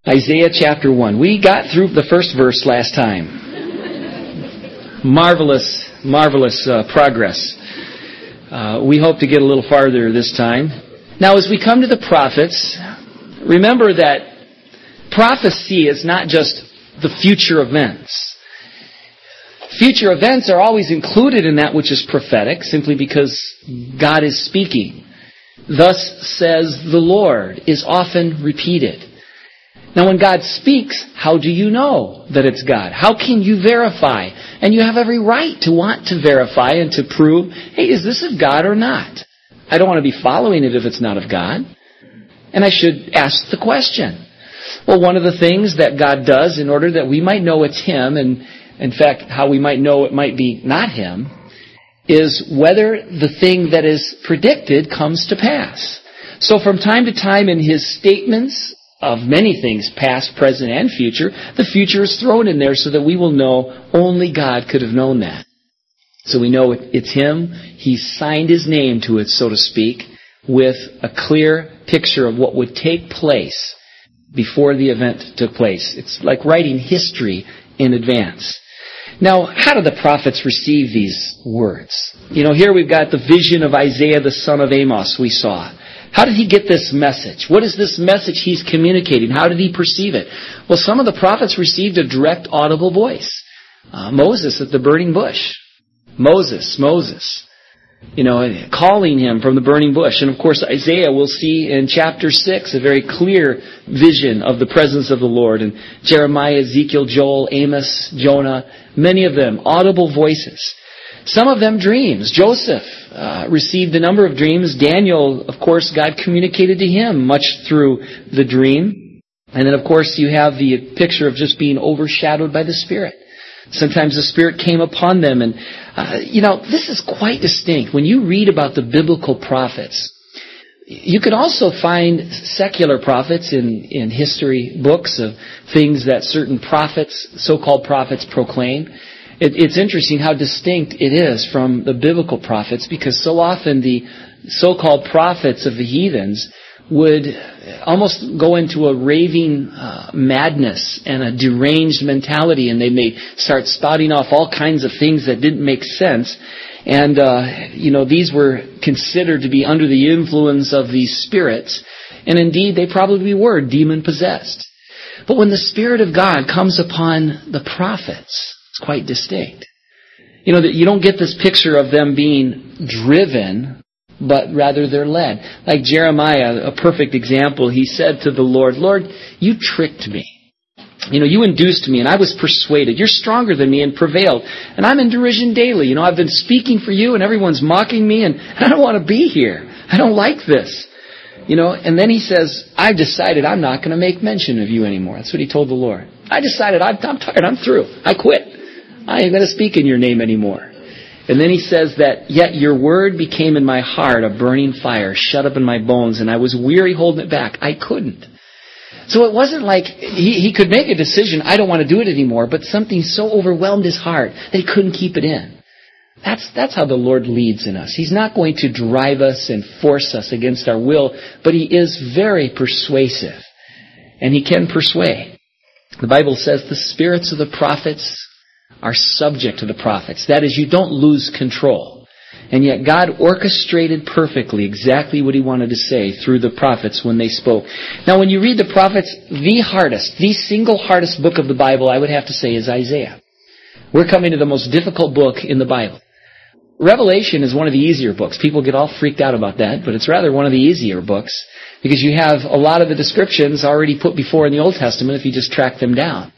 Isaiah chapter 1. We got through the first verse last time. Marvelous progress. We hope to get a little farther this time. Now, as we come to the prophets, remember that prophecy is not just the future events. Future events are always included in that which is prophetic, simply because God is speaking. Thus says the Lord is often repeated. Now, when God speaks, how do you know that it's God? How can you verify? And you have every right to want to verify and to prove, hey, is this of God or not? I don't want to be following it if it's not of God. And I should ask the question. Well, one of the things that God does in order that we might know it's Him, and in fact, how we might know it might be not Him, is whether the thing that is predicted comes to pass. So from time to time in His statements of many things, past, present, and future, the future is thrown in there so that we will know only God could have known that. So we know it's Him. He signed His name to it, so to speak, with a clear picture of what would take place before the event took place. It's like writing history in advance. Now, how do the prophets receive these words? Here we've got the vision of Isaiah the son of Amos we saw. How did he get this message? What is this message he's communicating? How did he perceive it? Well, some of the prophets received a direct audible voice. Moses at the burning bush. Moses. Calling him from the burning bush. And of course, Isaiah, we'll see in chapter 6 a very clear vision of the presence of the Lord. And Jeremiah, Ezekiel, Joel, Amos, Jonah, many of them audible voices. Some of them dreams. Joseph received a number of dreams. Daniel, of course, God communicated to him much through the dream. And then, of course, you have the picture of just being overshadowed by the Spirit. Sometimes the Spirit came upon them. And, this is quite distinct. When you read about the biblical prophets, you can also find secular prophets in history books of things that certain prophets, so-called prophets, proclaim. It's interesting how distinct it is from the biblical prophets, because so often the so-called prophets of the heathens would almost go into a raving madness and a deranged mentality, and they may start spouting off all kinds of things that didn't make sense. And, these were considered to be under the influence of these spirits, and indeed they probably were demon-possessed. But when the Spirit of God comes upon the prophets, it's quite distinct. That you don't get this picture of them being driven, but rather they're led. Like Jeremiah, a perfect example, he said to the Lord, Lord, you tricked me. You induced me and I was persuaded. You're stronger than me and prevailed. And I'm in derision daily. I've been speaking for you and everyone's mocking me and I don't want to be here. I don't like this. And then he says, I've decided I'm not going to make mention of you anymore. That's what he told the Lord. I decided I'm tired. I'm through. I quit. I ain't going to speak in your name anymore. And then he says that, yet your word became in my heart a burning fire, shut up in my bones, and I was weary holding it back. I couldn't. So it wasn't like he could make a decision, I don't want to do it anymore, but something so overwhelmed his heart that he couldn't keep it in. That's how the Lord leads in us. He's not going to drive us and force us against our will, but He is very persuasive. And He can persuade. The Bible says the spirits of the prophets are subject to the prophets. That is, you don't lose control. And yet God orchestrated perfectly exactly what He wanted to say through the prophets when they spoke. Now when you read the prophets, the single hardest book of the Bible, I would have to say, is Isaiah. We're coming to the most difficult book in the Bible. Revelation is one of the easier books. People get all freaked out about that, but it's rather one of the easier books because you have a lot of the descriptions already put before in the Old Testament if you just track them down.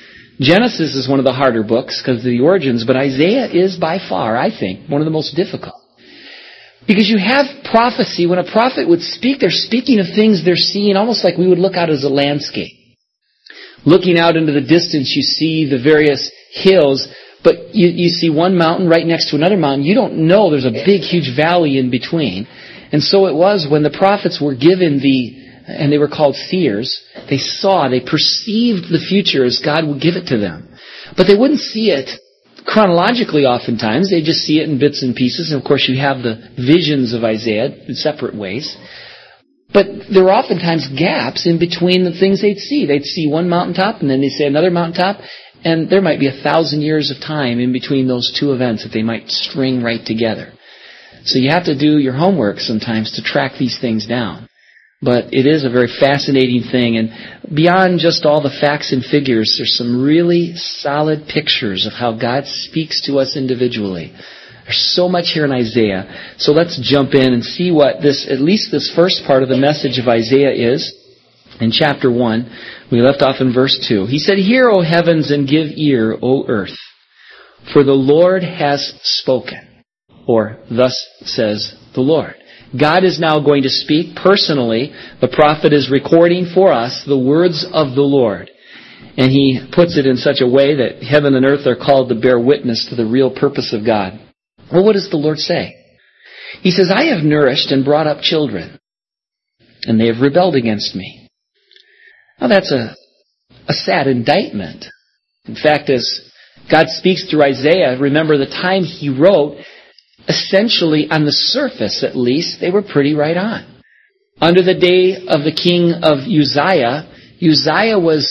Genesis is one of the harder books because of the origins, but Isaiah is by far, I think, one of the most difficult. Because you have prophecy. When a prophet would speak, they're speaking of things they're seeing almost like we would look out as a landscape. Looking out into the distance, you see the various hills, but you see one mountain right next to another mountain. You don't know there's a big, huge valley in between. And so it was when the prophets were given and they were called seers, they perceived the future as God would give it to them. But they wouldn't see it chronologically oftentimes. They just see it in bits and pieces. And of course you have the visions of Isaiah in separate ways. But there were oftentimes gaps in between the things they'd see. They'd see one mountaintop, and then they'd see another mountaintop, and there might be 1,000 years of time in between those two events that they might string right together. So you have to do your homework sometimes to track these things down. But it is a very fascinating thing, and beyond just all the facts and figures, there's some really solid pictures of how God speaks to us individually. There's so much here in Isaiah. So let's jump in and see what at least this first part of the message of Isaiah is. In chapter 1, we left off in verse 2. He said, "Hear, O heavens, and give ear, O earth, for the Lord has spoken." Or, thus says the Lord. God is now going to speak personally. The prophet is recording for us the words of the Lord. And he puts it in such a way that heaven and earth are called to bear witness to the real purpose of God. Well, what does the Lord say? He says, "I have nourished and brought up children, and they have rebelled against me." Now that's a sad indictment. In fact, as God speaks through Isaiah, remember the time he wrote, essentially, on the surface at least, they were pretty right on. Under the day of the king of Uzziah, Uzziah was,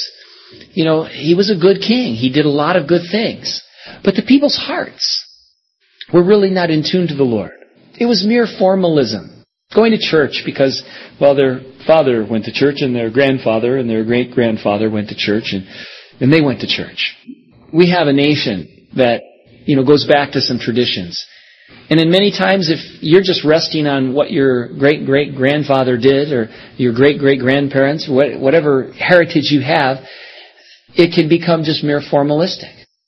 he was a good king. He did a lot of good things. But the people's hearts were really not in tune to the Lord. It was mere formalism. Going to church because, their father went to church and their grandfather and their great-grandfather went to church and they went to church. We have a nation that, goes back to some traditions. And in many times, if you're just resting on what your great-great-grandfather did or your great-great-grandparents, whatever heritage you have, it can become just mere formalistic.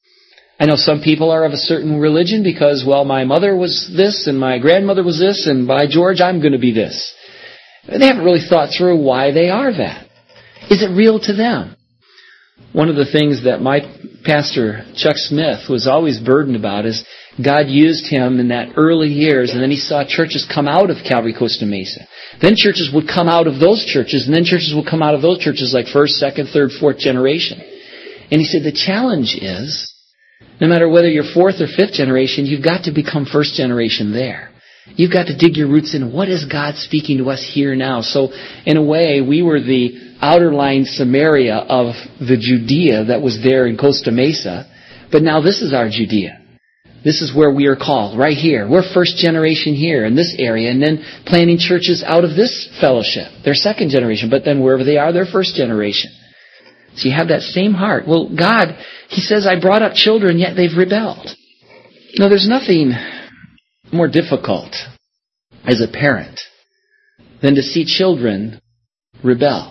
I know some people are of a certain religion because, my mother was this and my grandmother was this and by George, I'm going to be this. They haven't really thought through why they are that. Is it real to them? One of the things that my pastor, Chuck Smith, was always burdened about is God used him in that early years, and then he saw churches come out of Calvary Costa Mesa. Then churches would come out of those churches, and then churches would come out of those churches like first, second, third, fourth generation. And he said the challenge is, no matter whether you're fourth or fifth generation, you've got to become first generation there. You've got to dig your roots in. What is God speaking to us here now? So, in a way, we were the outer line Samaria of the Judea that was there in Costa Mesa. But now this is our Judea. This is where we are called, right here. We're first generation here in this area, and then planting churches out of this fellowship. They're second generation, but then wherever they are, they're first generation. So you have that same heart. Well, God, He says, I brought up children, yet they've rebelled. Now, there's nothing more difficult as a parent than to see children rebel.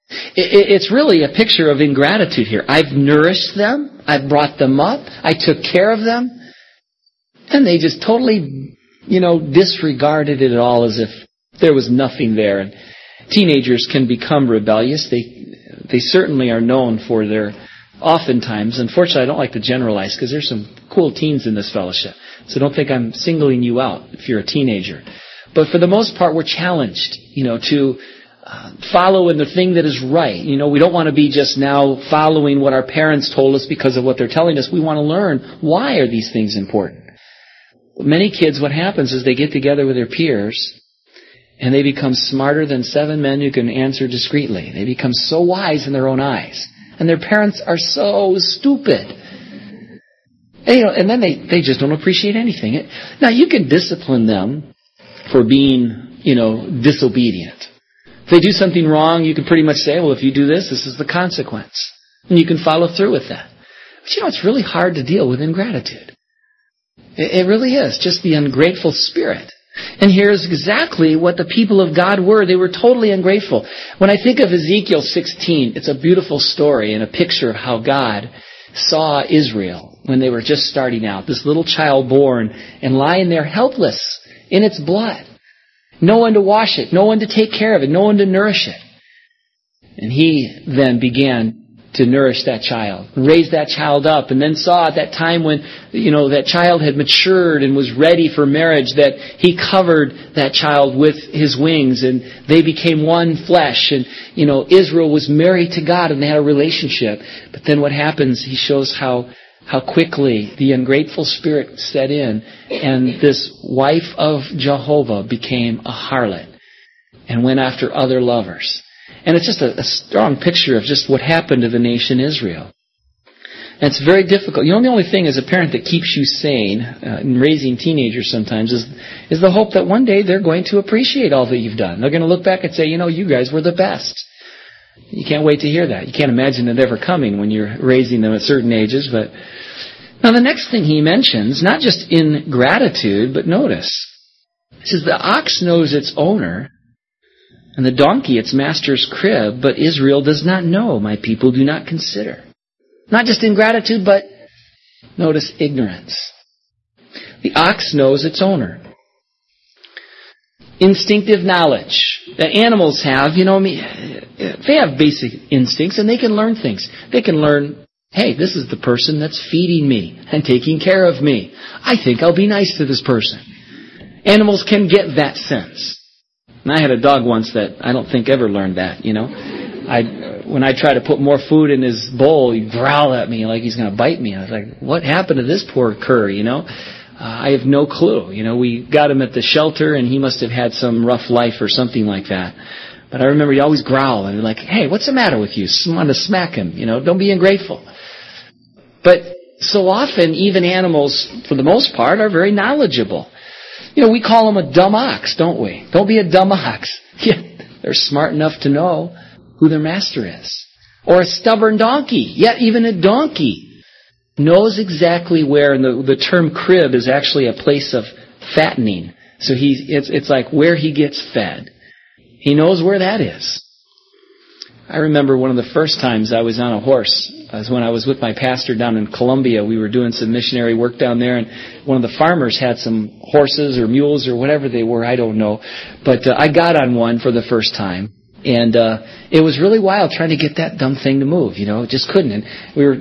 It's really a picture of ingratitude here. I've nourished them. I've brought them up. I took care of them. And they just totally, disregarded it all as if there was nothing there. And teenagers can become rebellious. They certainly are known for their, oftentimes, unfortunately I don't like to generalize because there's some cool teens in this fellowship. So don't think I'm singling you out if you're a teenager. But for the most part, we're challenged, to follow in the thing that is right. We don't want to be just now following what our parents told us because of what they're telling us. We want to learn, why are these things important? Many kids, what happens is they get together with their peers and they become smarter than 7 men who can answer discreetly. They become so wise in their own eyes. And their parents are so stupid. And then they just don't appreciate anything. Now, you can discipline them for being, disobedient. If they do something wrong, you can pretty much say, well, if you do this, this is the consequence. And you can follow through with that. But it's really hard to deal with ingratitude. It really is. Just the ungrateful spirit. And here's exactly what the people of God were. They were totally ungrateful. When I think of Ezekiel 16, it's a beautiful story and a picture of how God saw Israel when they were just starting out. This little child born and lying there helpless in its blood. No one to wash it, no one to take care of it, no one to nourish it. And He then began to nourish that child, raise that child up, and then saw at that time when, that child had matured and was ready for marriage, that He covered that child with His wings, and they became one flesh, and, Israel was married to God, and they had a relationship. But then what happens, He shows how quickly the ungrateful spirit set in, and this wife of Jehovah became a harlot. and went after other lovers. And it's just a strong picture of just what happened to the nation Israel. And it's very difficult. You know, the only thing as a parent that keeps you sane in raising teenagers sometimes is the hope that one day they're going to appreciate all that you've done. They're going to look back and say, you know, you guys were the best. You can't wait to hear that. You can't imagine it ever coming when you're raising them at certain ages. But now the next thing he mentions, not just ingratitude, but notice. He says, the ox knows its owner, and the donkey its master's crib, but Israel does not know, my people do not consider. Not just ingratitude, but notice ignorance. The ox knows its owner. Instinctive knowledge that animals have, they have basic instincts and they can learn things. They can learn, hey, this is the person that's feeding me and taking care of me. I think I'll be nice to this person. Animals can get that sense. And I had a dog once that I don't think ever learned that, When I try to put more food in his bowl, he'd growl at me like he's going to bite me. I was like, what happened to this poor cur, I have no clue. We got him at the shelter and he must have had some rough life or something like that. But I remember he'd always growl and be like, hey, what's the matter with you? I want to smack him, don't be ungrateful. But so often, even animals, for the most part, are very knowledgeable. We call them a dumb ox, don't we? Don't be a dumb ox. Yeah, they're smart enough to know who their master is. Or a stubborn donkey. Yet even a donkey knows exactly where, and the term crib is actually a place of fattening. So it's like where he gets fed. He knows where that is. I remember one of the first times I was on a horse was when I was with my pastor down in Colombia. We were doing some missionary work down there, and one of the farmers had some horses or mules or whatever they were, I don't know. But I got on one for the first time. And it was really wild trying to get that dumb thing to move, just couldn't. And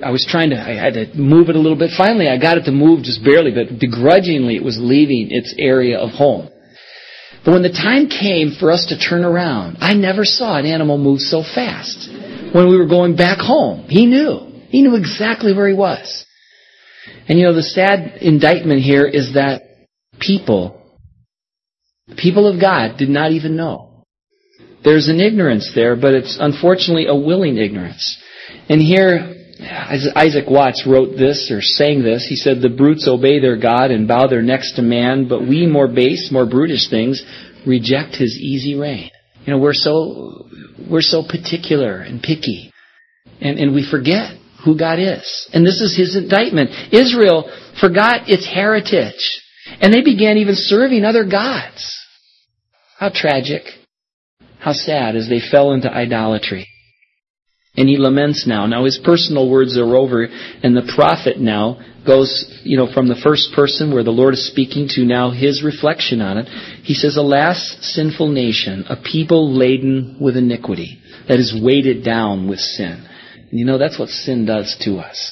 I had to move it a little bit. Finally, I got it to move just barely, but begrudgingly it was leaving its area of home. But when the time came for us to turn around, I never saw an animal move so fast. When we were going back home, he knew exactly where he was. And the sad indictment here is that the people of God did not even know. There's an ignorance there, but it's unfortunately a willing ignorance. And here, Isaac Watts wrote this, or sang this. He said, the brutes obey their God and bow their necks to man, but we, more base, more brutish things, reject his easy reign. We're so particular and picky. And we forget who God is. And this is his indictment. Israel forgot its heritage. And they began even serving other gods. How tragic. How sad as they fell into idolatry. And he laments now. Now his personal words are over, and the prophet now goes, from the first person where the Lord is speaking to now his reflection on it. He says, alas, sinful nation, a people laden with iniquity, that is weighted down with sin. And that's what sin does to us.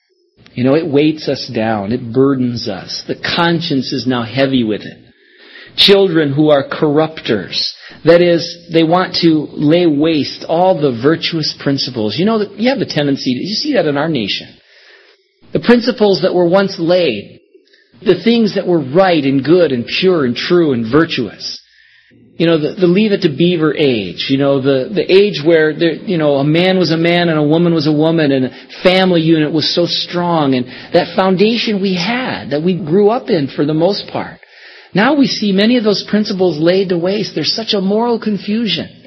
It weights us down. It burdens us. The conscience is now heavy with it. Children who are corrupters. That is, they want to lay waste all the virtuous principles. You have the tendency, you see that in our nation. The principles that were once laid, the things that were right and good and pure and true and virtuous. The Leave It to Beaver age. The age where a man was a man and a woman was a woman and a family unit was so strong, and that foundation we had that we grew up in for the most part. Now we see many of those principles laid to waste. There's such a moral confusion.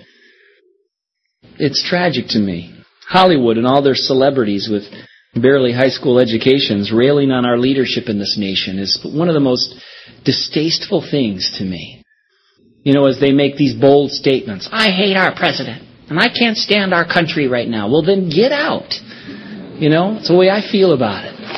It's tragic to me. Hollywood and all their celebrities with barely high school educations railing on our leadership in this nation is one of the most distasteful things to me. As they make these bold statements. I hate our president, and I can't stand our country right now. Well, then get out. It's the way I feel about it.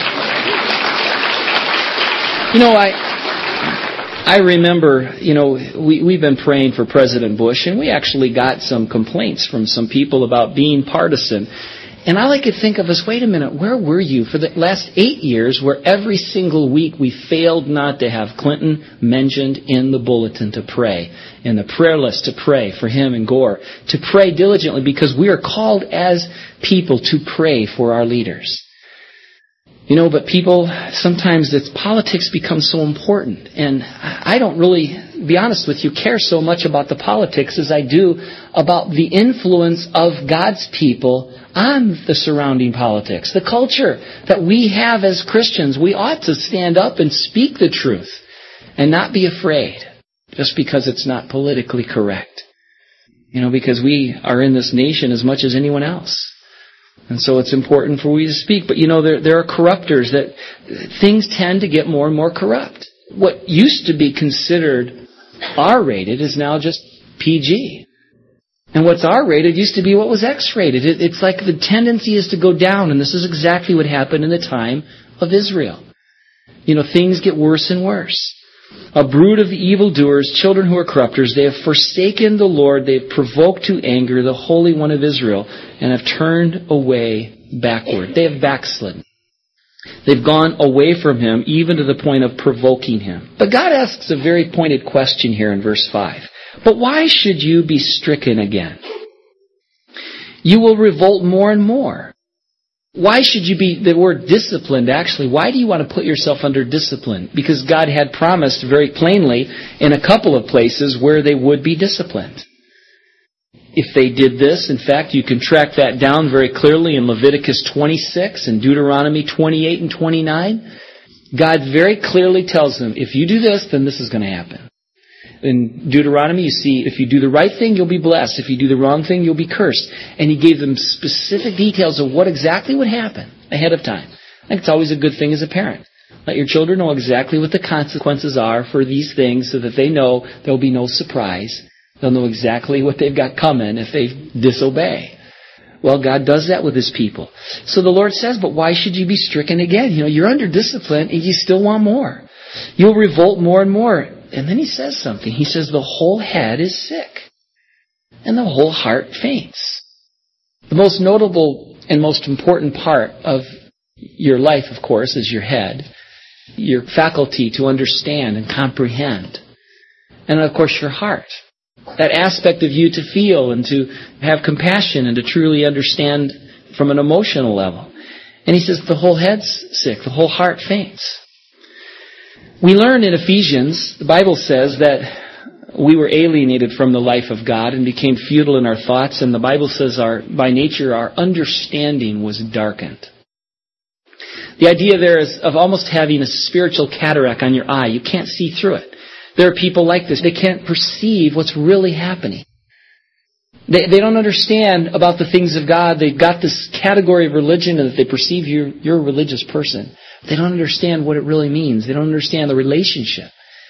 I remember, we've been praying for President Bush, and we actually got some complaints from some people about being partisan. And I like to think of us, wait a minute, where were you for the last 8 years where every single week we failed not to have Clinton mentioned in the bulletin to pray, in the prayer list to pray for him and Gore, to pray diligently because we are called as people to pray for our leaders. But people, sometimes politics become so important. And I don't really, to be honest with you, care so much about the politics as I do about the influence of God's people on the surrounding politics. The culture that we have as Christians, we ought to stand up and speak the truth and not be afraid just because it's not politically correct. Because we are in this nation as much as anyone else. And so it's important for we to speak. But there are corruptors that things tend to get more and more corrupt. What used to be considered R-rated is now just PG. And what's R-rated used to be what was X-rated. It's like the tendency is to go down, and this is exactly what happened in the time of Israel. Things get worse and worse. A brood of evildoers, children who are corrupters, they have forsaken the Lord, they have provoked to anger the Holy One of Israel, and have turned away backward. They have backslidden. They've gone away from Him, even to the point of provoking Him. But God asks a very pointed question here in verse 5. But why should you be stricken again? You will revolt more and more. Why should you be, the word disciplined actually, why do you want to put yourself under discipline? Because God had promised very plainly in a couple of places where they would be disciplined. If they did this, in fact, you can track that down very clearly in Leviticus 26 and Deuteronomy 28 and 29. God very clearly tells them, if you do this, then this is going to happen. In Deuteronomy, you see, if you do the right thing, you'll be blessed. If you do the wrong thing, you'll be cursed. And He gave them specific details of what exactly would happen ahead of time. I think it's always a good thing as a parent. Let your children know exactly what the consequences are for these things so that they know there will be no surprise. They'll know exactly what they've got coming if they disobey. Well, God does that with His people. So the Lord says, but why should you be stricken again? You're under discipline and you still want more. You'll revolt more and more. And then He says something. He says the whole head is sick and the whole heart faints. The most notable and most important part of your life, of course, is your head, your faculty to understand and comprehend. And, of course, your heart. That aspect of you to feel and to have compassion and to truly understand from an emotional level. And He says the whole head's sick, the whole heart faints. We learn in Ephesians, the Bible says that we were alienated from the life of God and became futile in our thoughts, and the Bible says by nature our understanding was darkened. The idea there is of almost having a spiritual cataract on your eye. You can't see through it. There are people like this. They can't perceive what's really happening. They don't understand about the things of God. They've got this category of religion and that they perceive you're a religious person. They don't understand what it really means. They don't understand the relationship.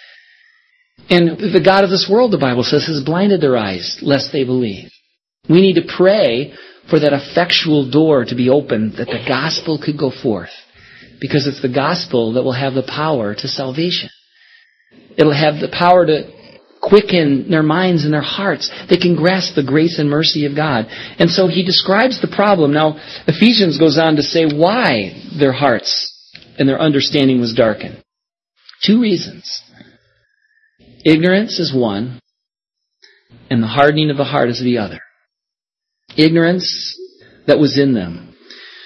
And the God of this world, the Bible says, has blinded their eyes, lest they believe. We need to pray for that effectual door to be opened, that the gospel could go forth. Because it's the gospel that will have the power to salvation. It'll have the power to quicken their minds and their hearts. They can grasp the grace and mercy of God. And so He describes the problem. Now, Ephesians goes on to say why their hearts and their understanding was darkened. 2 reasons. Ignorance is one, and the hardening of the heart is the other. Ignorance that was in them.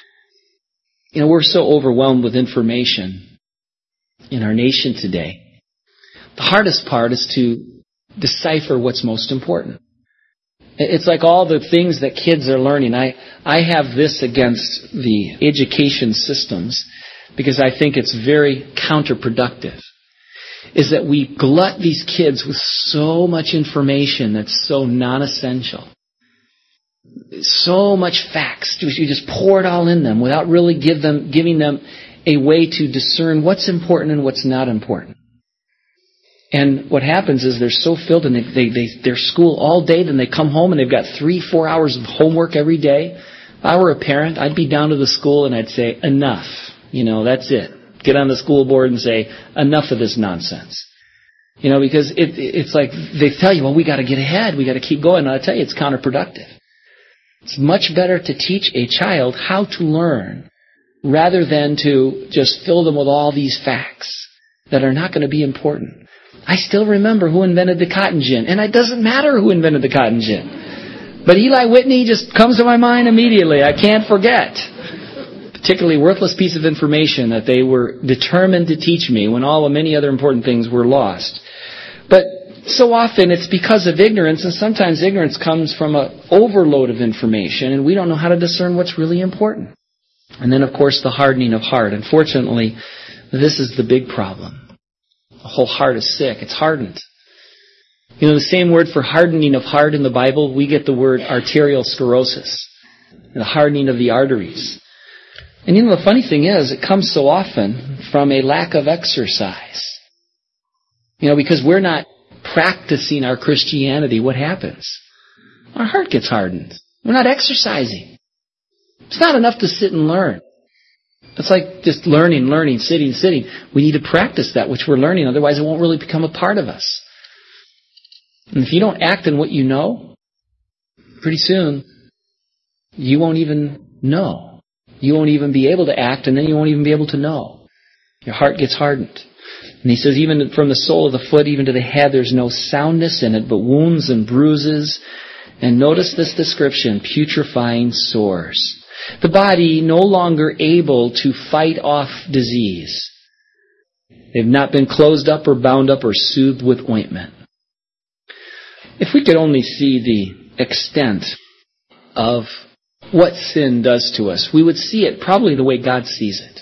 We're so overwhelmed with information in our nation today. The hardest part is to decipher what's most important. It's like all the things that kids are learning. I have this against the education systems because I think it's very counterproductive. Is that we glut these kids with so much information that's so non-essential. So much facts. You just pour it all in them without really giving them a way to discern what's important and what's not important. And what happens is they're so filled and they're school all day, then they come home and they've got 3-4 hours of homework every day. If I were a parent, I'd be down to the school and I'd say, enough. That's it. Get on the school board and say, enough of this nonsense. Because it's like they tell you, well, we got to get ahead. We got to keep going. And I tell you, it's counterproductive. It's much better to teach a child how to learn rather than to just fill them with all these facts that are not going to be important. I still remember who invented the cotton gin. And it doesn't matter who invented the cotton gin. But Eli Whitney just comes to my mind immediately. I can't forget. particularly worthless piece of information that they were determined to teach me when all the many other important things were lost. But so often it's because of ignorance, and sometimes ignorance comes from an overload of information, and we don't know how to discern what's really important. And then, of course, the hardening of heart. Unfortunately, this is the big problem. The whole heart is sick. It's hardened. You know, the same word for hardening of heart in the Bible, we get the word arterial sclerosis, the hardening of the arteries. And you know, the funny thing is, it comes so often from a lack of exercise. You know, because we're not practicing our Christianity, what happens? Our heart gets hardened. We're not exercising. It's not enough to sit and learn. It's like just learning, sitting. We need to practice that which we're learning, otherwise it won't really become a part of us. And if you don't act in what you know, pretty soon you won't even know. You won't even be able to act, and then you won't even be able to know. Your heart gets hardened. And he says, even from the sole of the foot, even to the head, there's no soundness in it, but wounds and bruises. And notice this description, putrefying sores. The body no longer able to fight off disease. They've not been closed up or bound up or soothed with ointment. If we could only see the extent of what sin does to us, we would see it probably the way God sees it.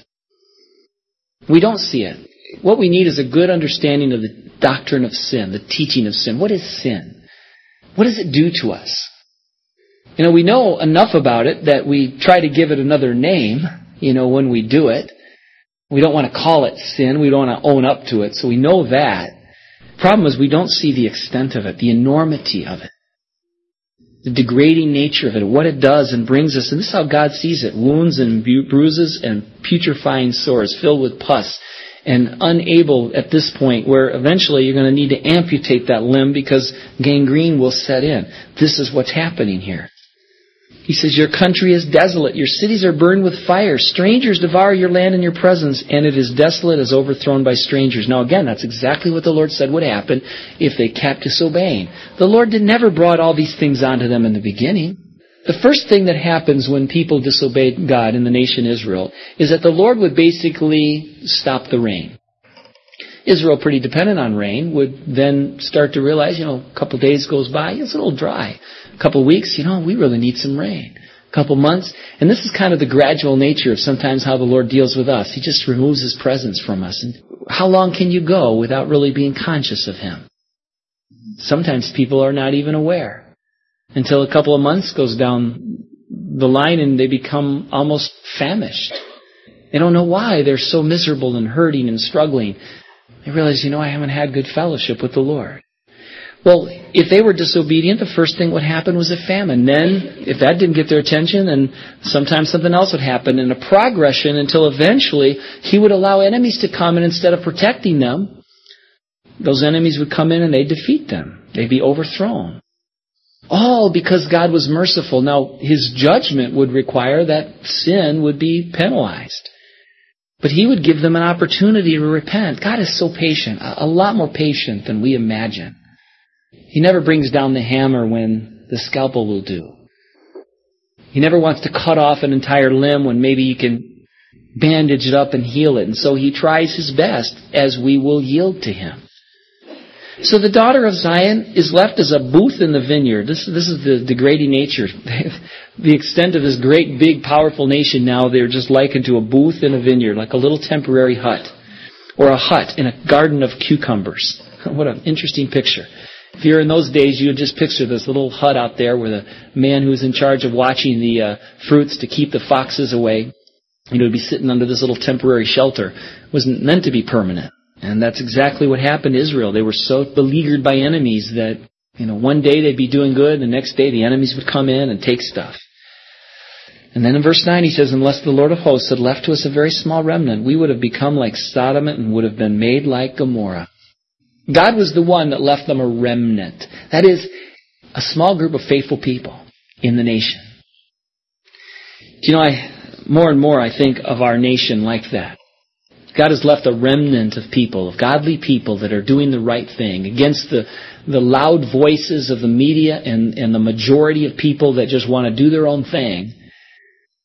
We don't see it. What we need is a good understanding of the doctrine of sin, the teaching of sin. What is sin? What does it do to us? You know, we know enough about it that we try to give it another name, you know, when we do it. We don't want to call it sin. We don't want to own up to it. So we know that. The problem is we don't see the extent of it, the enormity of it, the degrading nature of it, what it does and brings us. And this is how God sees it. Wounds and bruises and putrefying sores filled with pus, and unable at this point where eventually you're going to need to amputate that limb because gangrene will set in. This is what's happening here. He says, your country is desolate. Your cities are burned with fire. Strangers devour your land in your presence, and it is desolate as overthrown by strangers. Now again, that's exactly what the Lord said would happen if they kept disobeying. The Lord never brought all these things onto them in the beginning. The first thing that happens when people disobeyed God in the nation Israel is that the Lord would basically stop the rain. Israel, pretty dependent on rain, would then start to realize, a couple days goes by, it's a little dry. A couple weeks, we really need some rain. A couple months, and this is kind of the gradual nature of sometimes how the Lord deals with us. He just removes His presence from us. And how long can you go without really being conscious of Him? Sometimes people are not even aware until a couple of months goes down the line and they become almost famished. They don't know why they're so miserable and hurting and struggling. They realize, I haven't had good fellowship with the Lord. Well, if they were disobedient, the first thing that would happen was a famine. Then, if that didn't get their attention, then sometimes something else would happen, and a progression until eventually He would allow enemies to come, and instead of protecting them, those enemies would come in and they'd defeat them. They'd be overthrown. All because God was merciful. Now, His judgment would require that sin would be penalized. But He would give them an opportunity to repent. God is so patient, a lot more patient than we imagine. He never brings down the hammer when the scalpel will do. He never wants to cut off an entire limb when maybe He can bandage it up and heal it. And so He tries His best as we will yield to Him. So the daughter of Zion is left as a booth in the vineyard. This is the degrading nature. The extent of this great, big, powerful nation now, they're just likened to a booth in a vineyard, like a little temporary hut. Or a hut in a garden of cucumbers. What an interesting picture. If you're in those days, you would just picture this little hut out there where the man who's in charge of watching the fruits to keep the foxes away, would be sitting under this little temporary shelter. It wasn't meant to be permanent. And that's exactly what happened to Israel. They were so beleaguered by enemies that, one day they'd be doing good, the next day the enemies would come in and take stuff. And then in verse 9 he says, unless the Lord of hosts had left to us a very small remnant, we would have become like Sodom and would have been made like Gomorrah. God was the one that left them a remnant. That is, a small group of faithful people in the nation. More and more I think of our nation like that. God has left a remnant of people, of godly people that are doing the right thing against the loud voices of the media and the majority of people that just want to do their own thing.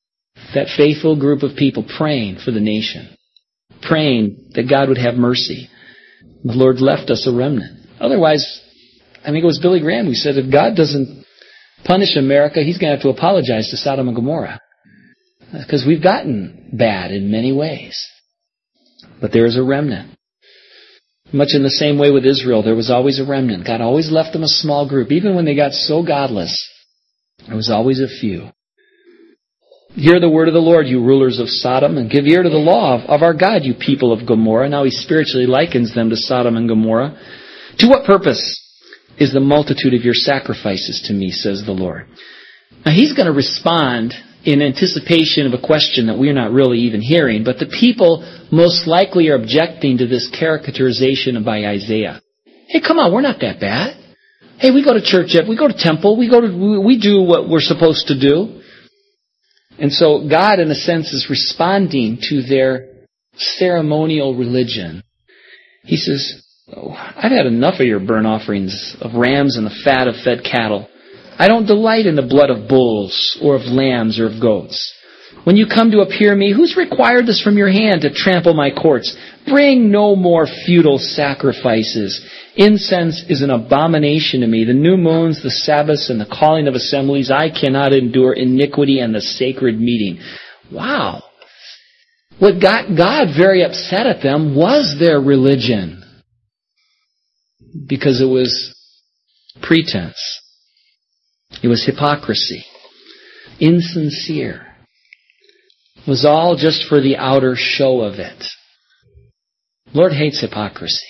That faithful group of people praying for the nation. Praying that God would have mercy. The Lord left us a remnant. Otherwise, I think it was Billy Graham who said, if God doesn't punish America, He's going to have to apologize to Sodom and Gomorrah. Because we've gotten bad in many ways. But there is a remnant. Much in the same way with Israel, there was always a remnant. God always left them a small group. Even when they got so godless, there was always a few. Hear the word of the Lord, you rulers of Sodom, and give ear to the law of our God, you people of Gomorrah. Now He spiritually likens them to Sodom and Gomorrah. To what purpose is the multitude of your sacrifices to me, says the Lord. Now He's going to respond in anticipation of a question that we're not really even hearing, but the people most likely are objecting to this caricaturization by Isaiah. Hey, come on, we're not that bad. Hey, we go to church, we go to temple, we do what we're supposed to do. And so God, in a sense, is responding to their ceremonial religion. He says, I've had enough of your burnt offerings of rams and the fat of fed cattle. I don't delight in the blood of bulls or of lambs or of goats. When you come to appear me, who's required this from your hand to trample my courts? Bring no more futile sacrifices. Incense is an abomination to me. The new moons, the Sabbaths, and the calling of assemblies, I cannot endure iniquity and the sacred meeting. Wow. What got God very upset at them was their religion. Because it was pretense. It was hypocrisy. Insincere. It was all just for the outer show of it. The Lord hates hypocrisy.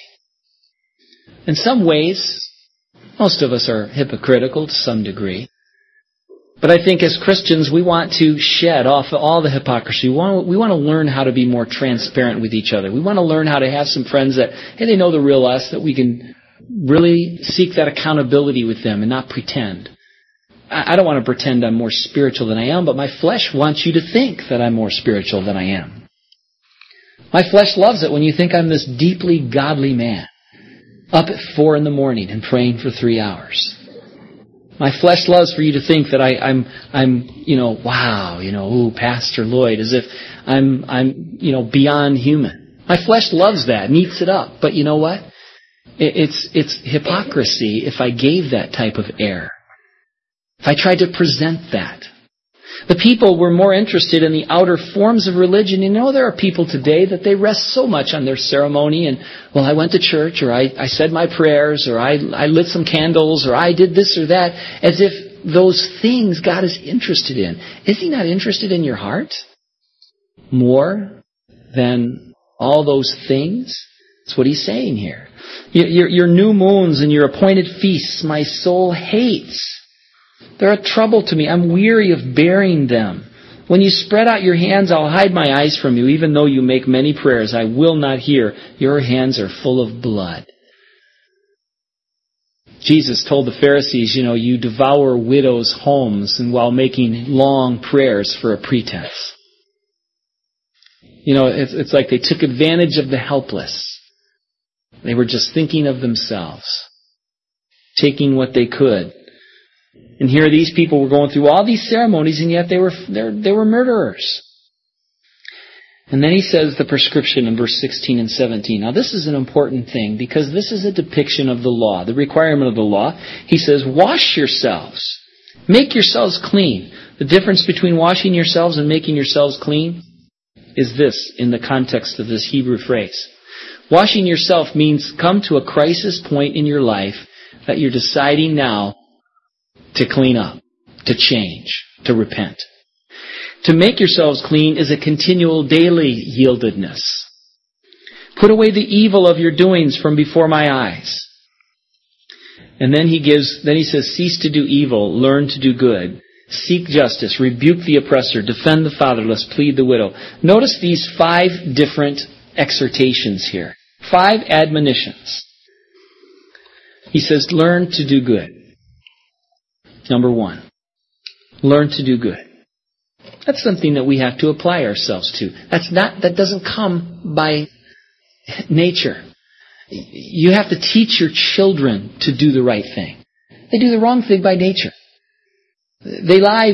In some ways, most of us are hypocritical to some degree. But I think as Christians, we want to shed off all the hypocrisy. We want to learn how to be more transparent with each other. We want to learn how to have some friends that, hey, they know the real us, that we can really seek that accountability with them and not pretend. I don't want to pretend I'm more spiritual than I am, but my flesh wants you to think that I'm more spiritual than I am. My flesh loves it when you think I'm this deeply godly man, up at 4 a.m. and praying for 3 hours. My flesh loves for you to think that I'm Pastor Lloyd, as if I'm beyond human. My flesh loves that and eats it up. But you know what? It's hypocrisy if I gave that type of air. If I tried to present that. The people were more interested in the outer forms of religion. You know, there are people today that they rest so much on their ceremony and, well, I went to church, or I said my prayers, or I lit some candles, or I did this or that, as if those things God is interested in. Is He not interested in your heart? More than all those things? That's what He's saying here. Your new moons and your appointed feasts, my soul hates. They're a trouble to me. I'm weary of bearing them. When you spread out your hands, I'll hide my eyes from you. Even though you make many prayers, I will not hear. Your hands are full of blood. Jesus told the Pharisees, you devour widows' homes and while making long prayers for a pretense. It's like they took advantage of the helpless. They were just thinking of themselves, taking what they could. And here these people were going through all these ceremonies, and yet they were murderers. And then he says the prescription in verse 16 and 17. Now this is an important thing because this is a depiction of the law, the requirement of the law. He says, wash yourselves. Make yourselves clean. The difference between washing yourselves and making yourselves clean is this in the context of this Hebrew phrase. Washing yourself means come to a crisis point in your life that you're deciding now to clean up, to change, to repent. To make yourselves clean is a continual daily yieldedness. Put away the evil of your doings from before my eyes. And then he says, cease to do evil, learn to do good. Seek justice, rebuke the oppressor, defend the fatherless, plead the widow. Notice these 5 different exhortations here. 5 admonitions. He says, learn to do good. Number 1, learn to do good. That's something that we have to apply ourselves to. That doesn't come by nature. You have to teach your children to do the right thing. They do the wrong thing by nature. They lie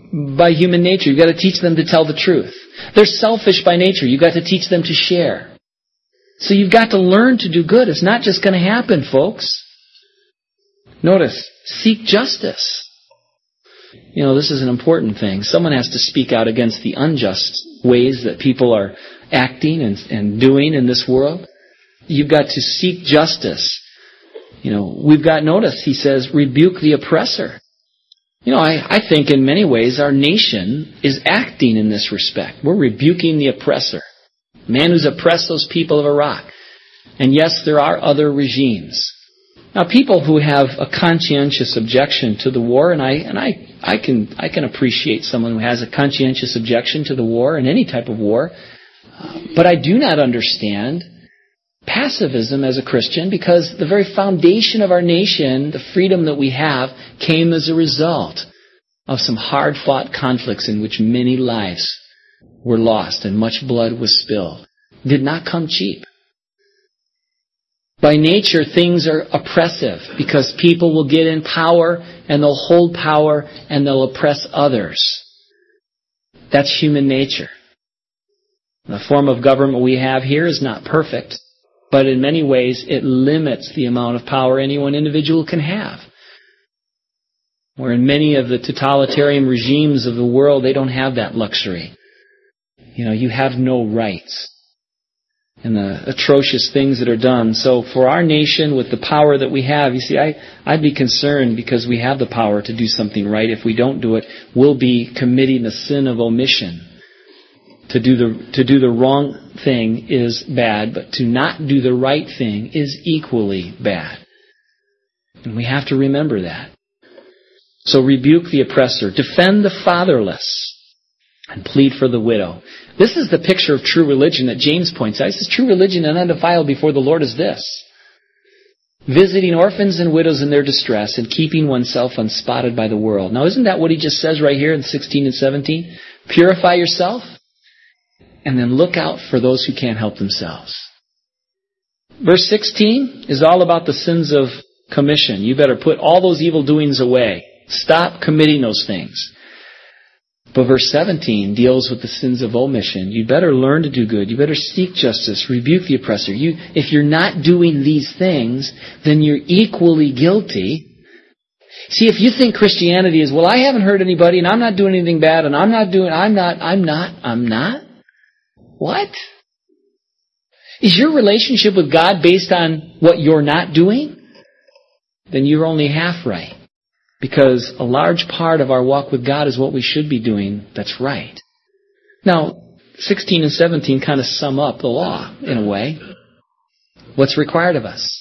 by human nature. You've got to teach them to tell the truth. They're selfish by nature. You've got to teach them to share. So you've got to learn to do good. It's not just going to happen, folks. Notice, seek justice. This is an important thing. Someone has to speak out against the unjust ways that people are acting and doing in this world. You've got to seek justice. We've got, notice, he says, rebuke the oppressor. I think in many ways our nation is acting in this respect. We're rebuking the oppressor. Man who's oppressed those people of Iraq. And yes, there are other regimes. Now, people who have a conscientious objection to the war, and I can appreciate someone who has a conscientious objection to the war and any type of war, but I do not understand pacifism as a Christian, because the very foundation of our nation, the freedom that we have, came as a result of some hard-fought conflicts in which many lives were lost and much blood was spilled. It did not come cheap. By nature, things are oppressive because people will get in power and they'll hold power and they'll oppress others. That's human nature. The form of government we have here is not perfect, but in many ways it limits the amount of power any one individual can have. Where in many of the totalitarian regimes of the world, they don't have that luxury. You have no rights. And the atrocious things that are done. So for our nation, with the power that we have, you see, I'd be concerned because we have the power to do something right. If we don't do it, we'll be committing the sin of omission. To do the wrong thing is bad, but to not do the right thing is equally bad. And we have to remember that. So rebuke the oppressor, defend the fatherless, and plead for the widow. This is the picture of true religion that James points out. He says, true religion and undefiled before the Lord is this: visiting orphans and widows in their distress and keeping oneself unspotted by the world. Now, isn't that what he just says right here in 16 and 17? Purify yourself and then look out for those who can't help themselves. Verse 16 is all about the sins of commission. You better put all those evil doings away. Stop committing those things. But verse 17 deals with the sins of omission. You better learn to do good. You better seek justice. Rebuke the oppressor. If you're not doing these things, then you're equally guilty. See, if you think Christianity is, well, I haven't hurt anybody and I'm not doing anything bad and I'm not. What? Is your relationship with God based on what you're not doing? Then you're only half right. Because a large part of our walk with God is what we should be doing that's right. Now, 16 and 17 kind of sum up the law, in a way. What's required of us?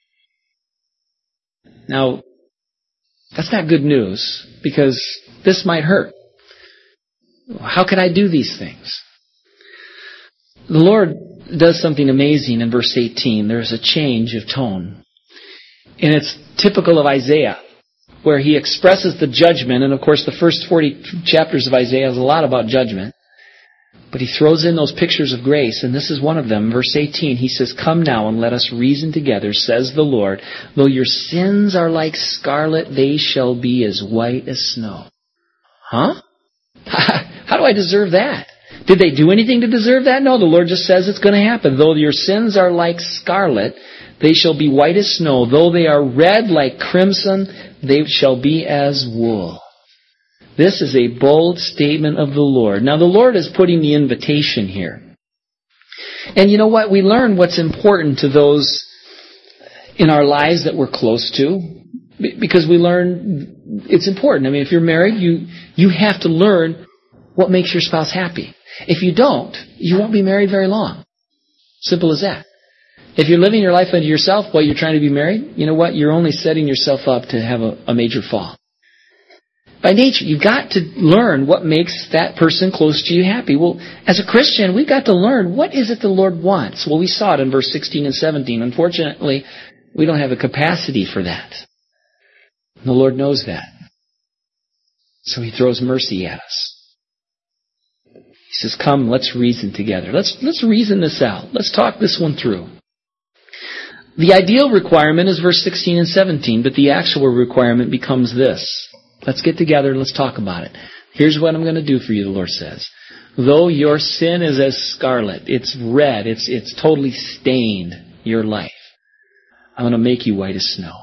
Now, that's not good news, because this might hurt. How can I do these things? The Lord does something amazing in verse 18. There's a change of tone. And it's typical of Isaiah, where he expresses the judgment. And of course, the first 40 chapters of Isaiah is a lot about judgment. But he throws in those pictures of grace, and this is one of them. Verse 18, he says, "Come now and let us reason together, says the Lord. Though your sins are like scarlet, they shall be as white as snow." Huh? How do I deserve that? Did they do anything to deserve that? No, the Lord just says it's going to happen. Though your sins are like scarlet, they shall be white as snow. Though they are red like crimson, they shall be as wool. This is a bold statement of the Lord. Now, the Lord is putting the invitation here. And you know what? We learn what's important to those in our lives that we're close to, because we learn it's important. I mean, if you're married, you have to learn what makes your spouse happy. If you don't, you won't be married very long. Simple as that. If you're living your life unto yourself while you're trying to be married, you know what? You're only setting yourself up to have a major fall. By nature, you've got to learn what makes that person close to you happy. Well, as a Christian, we've got to learn what is it the Lord wants. Well, we saw it in verse 16 and 17. Unfortunately, we don't have a capacity for that. The Lord knows that. So He throws mercy at us. He says, "Come, let's reason together. Let's reason this out. Let's talk this one through." The ideal requirement is verse 16 and 17, but the actual requirement becomes this. Let's get together and let's talk about it. Here's what I'm going to do for you, the Lord says. Though your sin is as scarlet, it's red, it's totally stained your life, I'm going to make you white as snow.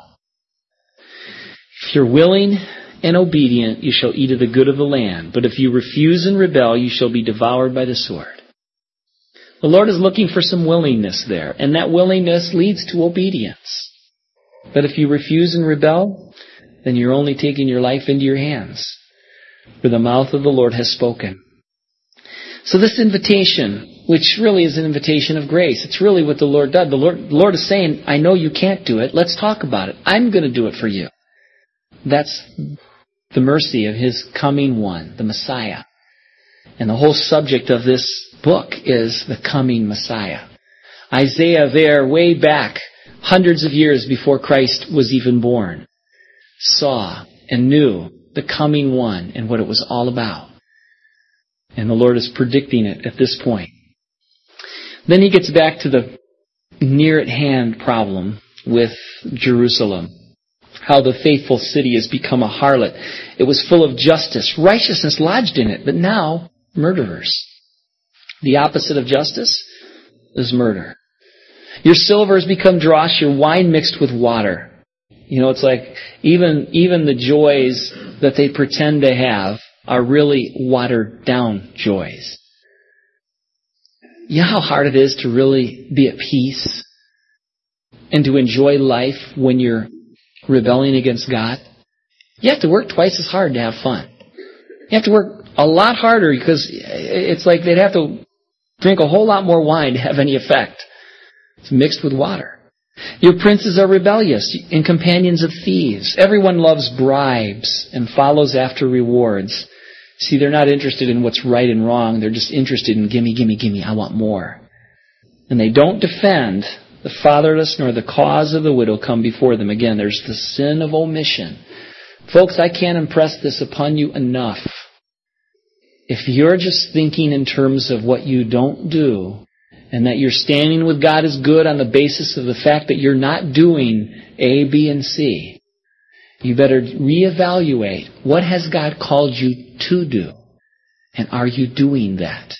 If you're willing and obedient, you shall eat of the good of the land. But if you refuse and rebel, you shall be devoured by the sword. The Lord is looking for some willingness there, and that willingness leads to obedience. But if you refuse and rebel, then you're only taking your life into your hands, for the mouth of the Lord has spoken. So this invitation, which really is an invitation of grace, it's really what the Lord does. The Lord is saying, I know you can't do it. Let's talk about it. I'm going to do it for you. That's the mercy of His coming one, the Messiah. And the whole subject of this book is the coming Messiah. Isaiah there, way back, hundreds of years before Christ was even born, saw and knew the coming one and what it was all about. And the Lord is predicting it at this point. Then He gets back to the near-at-hand problem with Jerusalem. How the faithful city has become a harlot. It was full of justice, righteousness lodged in it, but now murderers. The opposite of justice is murder. Your silver has become dross, your wine mixed with water. You know, it's like even the joys that they pretend to have are really watered down joys. You know how hard it is to really be at peace and to enjoy life when you're rebelling against God? You have to work twice as hard to have fun. You have to work a lot harder because it's like they'd have to drink a whole lot more wine to have any effect. It's mixed with water. Your princes are rebellious and companions of thieves. Everyone loves bribes and follows after rewards. See, they're not interested in what's right and wrong. They're just interested in gimme, gimme, gimme. I want more. And they don't defend the fatherless nor the cause of the widow come before them. Again, there's the sin of omission. Folks, I can't impress this upon you enough. If you're just thinking in terms of what you don't do, and that you're standing with God as good on the basis of the fact that you're not doing A, B, and C, you better reevaluate what has God called you to do, and are you doing that?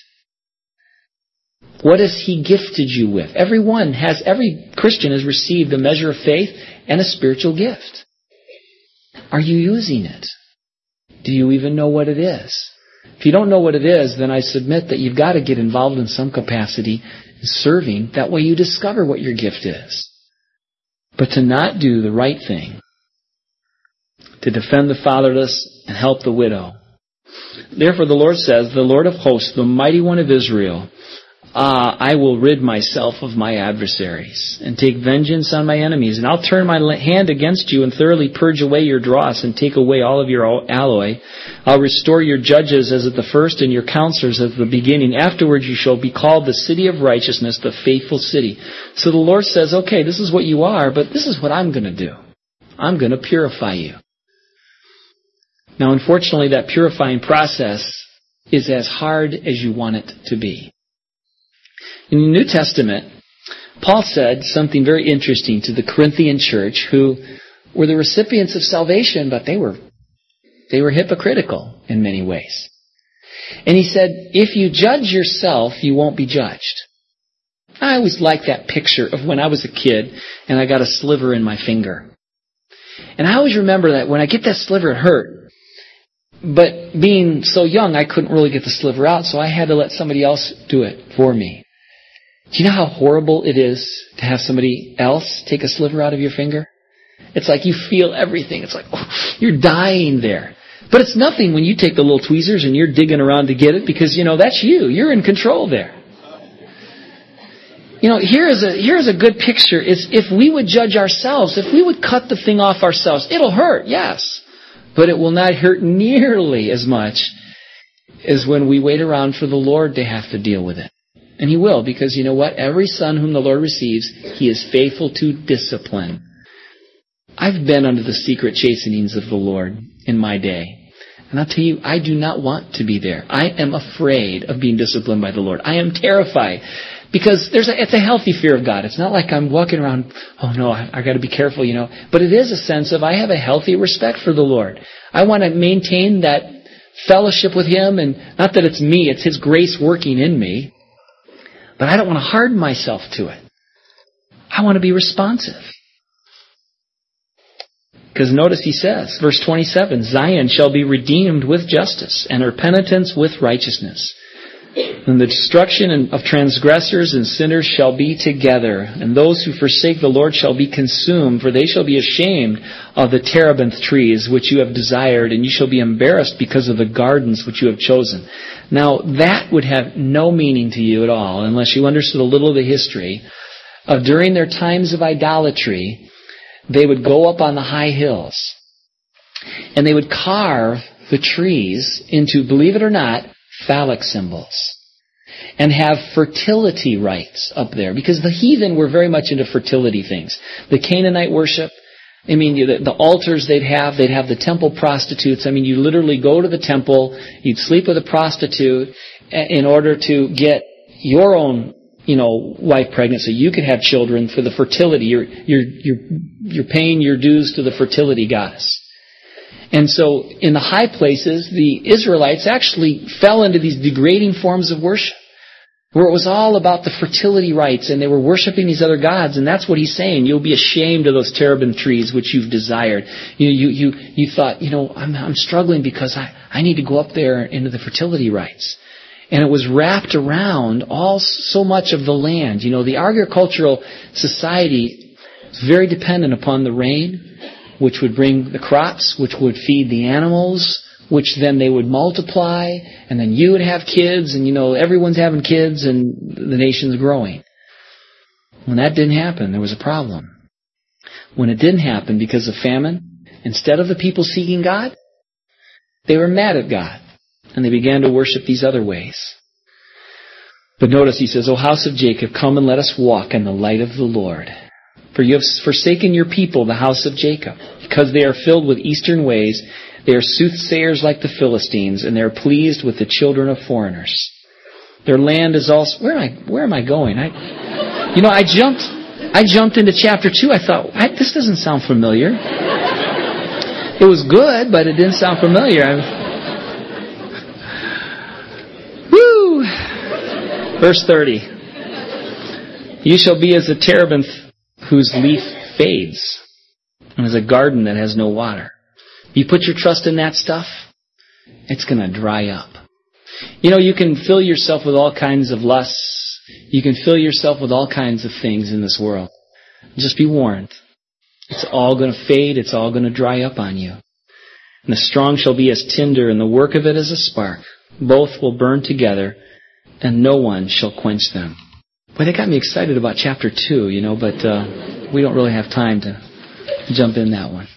What has He gifted you with? Every Christian has received a measure of faith and a spiritual gift. Are you using it? Do you even know what it is? If you don't know what it is, then I submit that you've got to get involved in some capacity in serving. That way you discover what your gift is. But to not do the right thing, to defend the fatherless and help the widow. Therefore the Lord says, the Lord of hosts, the mighty one of Israel, I will rid myself of my adversaries and take vengeance on my enemies. And I'll turn my hand against you and thoroughly purge away your dross and take away all of your alloy. I'll restore your judges as at the first and your counselors as at the beginning. Afterwards you shall be called the city of righteousness, the faithful city. So the Lord says, okay, this is what you are, but this is what I'm going to do. I'm going to purify you. Now, unfortunately, that purifying process is as hard as you want it to be. In the New Testament, Paul said something very interesting to the Corinthian church, who were the recipients of salvation, but they were hypocritical in many ways. And he said, if you judge yourself, you won't be judged. I always liked that picture of when I was a kid and I got a sliver in my finger. And I always remember that when I get that sliver, it hurt. But being so young, I couldn't really get the sliver out, so I had to let somebody else do it for me. Do you know how horrible it is to have somebody else take a sliver out of your finger? It's like you feel everything. It's like, oh, you're dying there. But it's nothing when you take the little tweezers and you're digging around to get it because, that's you. You're in control there. Here's a good picture. Is if we would judge ourselves, if we would cut the thing off ourselves, it'll hurt, yes. But it will not hurt nearly as much as when we wait around for the Lord to have to deal with it. And He will, because you know what? Every son whom the Lord receives, He is faithful to discipline. I've been under the secret chastenings of the Lord in my day. And I'll tell you, I do not want to be there. I am afraid of being disciplined by the Lord. I am terrified. Because it's a healthy fear of God. It's not like I'm walking around, oh no, I got to be careful, But it is a sense of I have a healthy respect for the Lord. I want to maintain that fellowship with Him, and not that it's me, it's His grace working in me. But I don't want to harden myself to it. I want to be responsive. Because notice he says, verse 27, Zion shall be redeemed with justice, and her penitence with righteousness. And the destruction of transgressors and sinners shall be together, and those who forsake the Lord shall be consumed, for they shall be ashamed of the terebinth trees which you have desired, and you shall be embarrassed because of the gardens which you have chosen. Now, that would have no meaning to you at all, unless you understood a little of the history of during their times of idolatry. They would go up on the high hills, and they would carve the trees into, believe it or not, phallic symbols, and have fertility rites up there, because the heathen were very much into fertility things. The Canaanite worship, the altars they'd have the temple prostitutes. You literally go to the temple, you'd sleep with a prostitute in order to get your own wife pregnant so you could have children for the fertility. You're paying your dues to the fertility goddess. And so in the high places, the Israelites actually fell into these degrading forms of worship, where it was all about the fertility rites, and they were worshiping these other gods. And that's what he's saying. You'll be ashamed of those terebinth trees which you've desired. You thought, I'm struggling because I need to go up there into the fertility rites. And it was wrapped around so much of the land. The agricultural society is very dependent upon the rain, which would bring the crops, which would feed the animals, which then they would multiply, and then you would have kids, and everyone's having kids, and the nation's growing. When that didn't happen, there was a problem. When it didn't happen because of famine, instead of the people seeking God, they were mad at God. And they began to worship these other ways. But notice he says, O house of Jacob, come and let us walk in the light of the Lord. For you have forsaken your people, the house of Jacob, because they are filled with eastern ways. They are soothsayers like the Philistines, and they are pleased with the children of foreigners. Their land is also... Where am I going? I jumped into chapter 2. I thought, this doesn't sound familiar. It was good, but it didn't sound familiar. Verse 30. You shall be as a terebinth whose leaf fades, and as a garden that has no water. You put your trust in that stuff, it's going to dry up. You can fill yourself with all kinds of lusts. You can fill yourself with all kinds of things in this world. Just be warned. It's all going to fade. It's all going to dry up on you. And the strong shall be as tinder, and the work of it as a spark. Both will burn together, and no one shall quench them. Boy, that got me excited about chapter 2, but we don't really have time to jump in that one.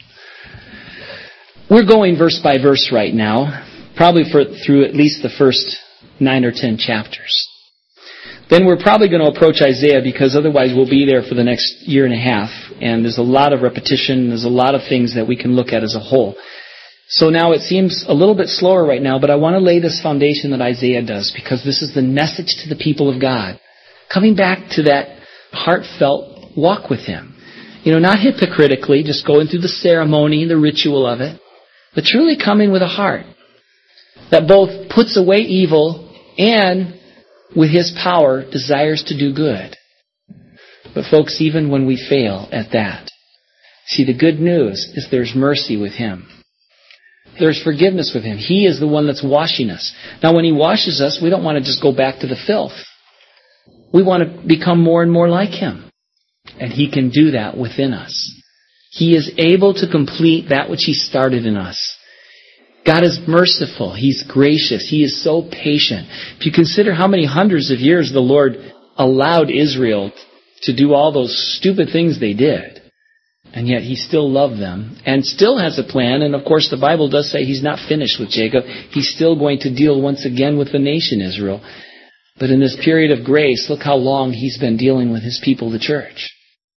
We're going verse by verse right now, probably through at least the first 9 or 10 chapters. Then we're probably going to approach Isaiah, because otherwise we'll be there for the next year and a half, and there's a lot of repetition, there's a lot of things that we can look at as a whole. So now it seems a little bit slower right now, but I want to lay this foundation that Isaiah does, because this is the message to the people of God. Coming back to that heartfelt walk with Him. Not hypocritically, just going through the ceremony, the ritual of it, but truly coming with a heart that both puts away evil and, with His power, desires to do good. But folks, even when we fail at that, see, the good news is there's mercy with Him. There's forgiveness with Him. He is the one that's washing us. Now, when He washes us, we don't want to just go back to the filth. We want to become more and more like Him. And He can do that within us. He is able to complete that which He started in us. God is merciful. He's gracious. He is so patient. If you consider how many hundreds of years the Lord allowed Israel to do all those stupid things they did, and yet He still loved them and still has a plan. And of course the Bible does say He's not finished with Jacob. He's still going to deal once again with the nation Israel. But in this period of grace, look how long He's been dealing with His people, the church.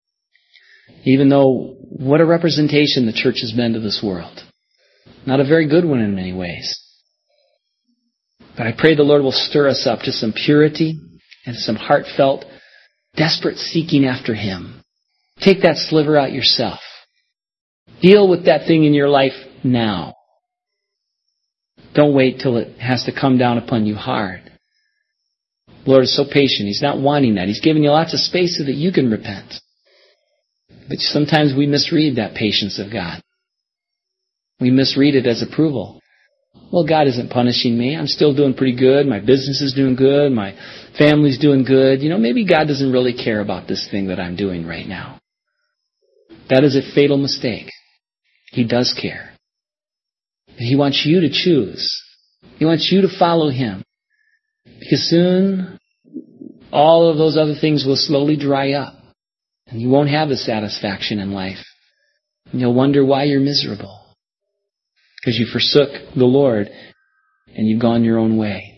Even though, what a representation the church has been to this world. Not a very good one in many ways. But I pray the Lord will stir us up to some purity and some heartfelt, desperate seeking after Him. Take that sliver out yourself. Deal with that thing in your life now. Don't wait till it has to come down upon you hard. The Lord is so patient. He's not wanting that. He's giving you lots of space so that you can repent. But sometimes we misread that patience of God. We misread it as approval. Well, God isn't punishing me. I'm still doing pretty good. My business is doing good. My family's doing good. Maybe God doesn't really care about this thing that I'm doing right now. That is a fatal mistake. He does care. He wants you to choose. He wants you to follow Him. Because soon, all of those other things will slowly dry up. And you won't have the satisfaction in life. And you'll wonder why you're miserable. Because you forsook the Lord and you've gone your own way.